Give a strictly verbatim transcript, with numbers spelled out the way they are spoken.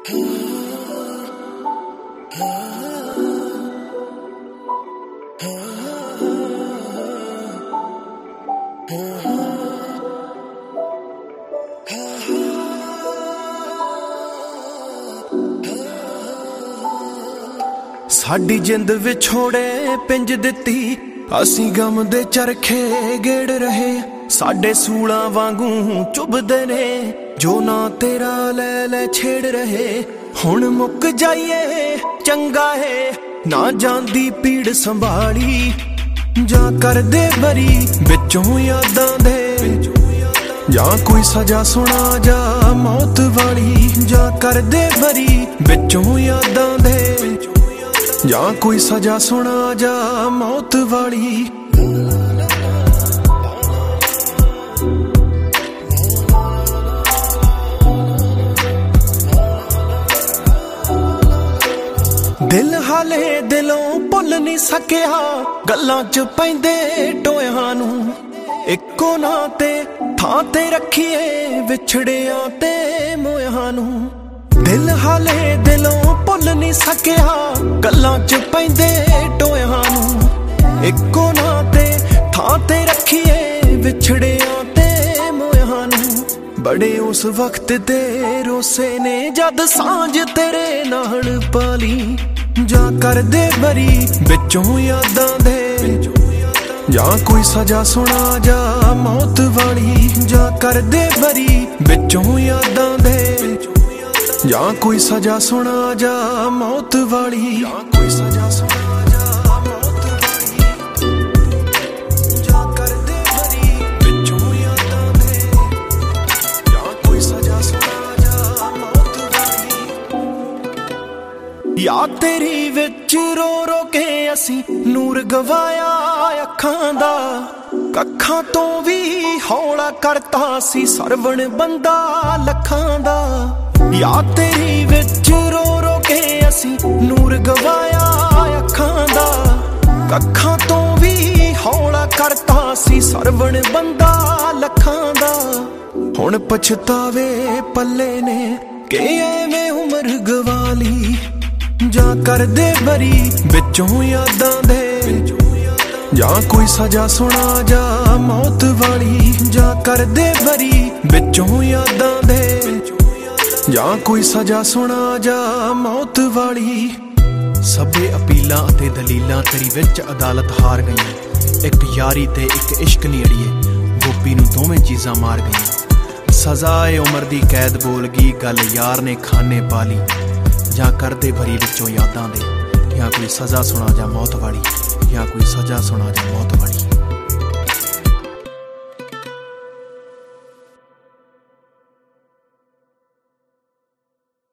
साडी जिंद विछोड़े पिंज दिती, असी गम दे चरखे गेड़ रहे। साडे सूला वांगू चुभदे ने, जो ना तेरा ले ले छेड़ रहे। हुण मुक जाइए चंगा है, ना जांदी पीड़ संभाली। जा कर दे बरी बिचों यादां दे, या कोई सजा सुना जा मौत वाली। जा कर दे बरी बिचों यादां दे, या कोई सजा सुना जा मौत वाली। दिल हाले दिलों भुल नहीं सकिया, गल्लां च पैंदे टोयां नू। इक्को ना ते थां ते रखिए विछड़िया ते मोयां नू। दिल हाले दिलों भुल नहीं सकिया, गल्लां च पैंदे टोयां नू। इक्को ना ते थां ते रखिए विछड़िया ते मोयां नू। बड़े उस वक्त दे रोसे ने, जद सांझ तेरे नाल पाली। जा कर दे बरी बिचों यादां दे, या कोई सजा सुना जा मौत वाली। जा कर दे बरी बिचों यादां दे, या कोई सजा सुना जा मौत वाली। या कोई सजा सुना जा मौत वाली। जा कर दे बरी बिचों यादां दे, या कोई सजा सुना जा मौत वाली। या तेरी विच रो रो के असी नूर गवाया अखां दा। कखां तो भी हौला करता सी सरवण बंदा लखां दा। या तेरी विच रो रो के असी नूर गवाया अखां दा। कखां तो भी हौला करता सी सरवण बंदा लखां दा। हुण पछतावे पल्ले ने के एवें उमर गवाली। जा कर दे बरी बिचों यादां दे, या कोई सजा सुना जा मौत वाली। जा कर दे बरी बिचों यादां दे, या कोई सजा सुना जा मौत वाली। सबे अपीलां अते दलीलां तेरी विच अदालत हार गईयां। एक यारी ते एक इश्क नी अड़िए, गोपी नूं दोवें चीज़ां मार गईयां। सजाए उमर दी कैद बोल गई, गल यार ने खाने पाली। या कर दे भरी विचों यादां दे, या कोई सजा सुना जा मौत वाली। या कोई सजा सुना जा मौत वाली।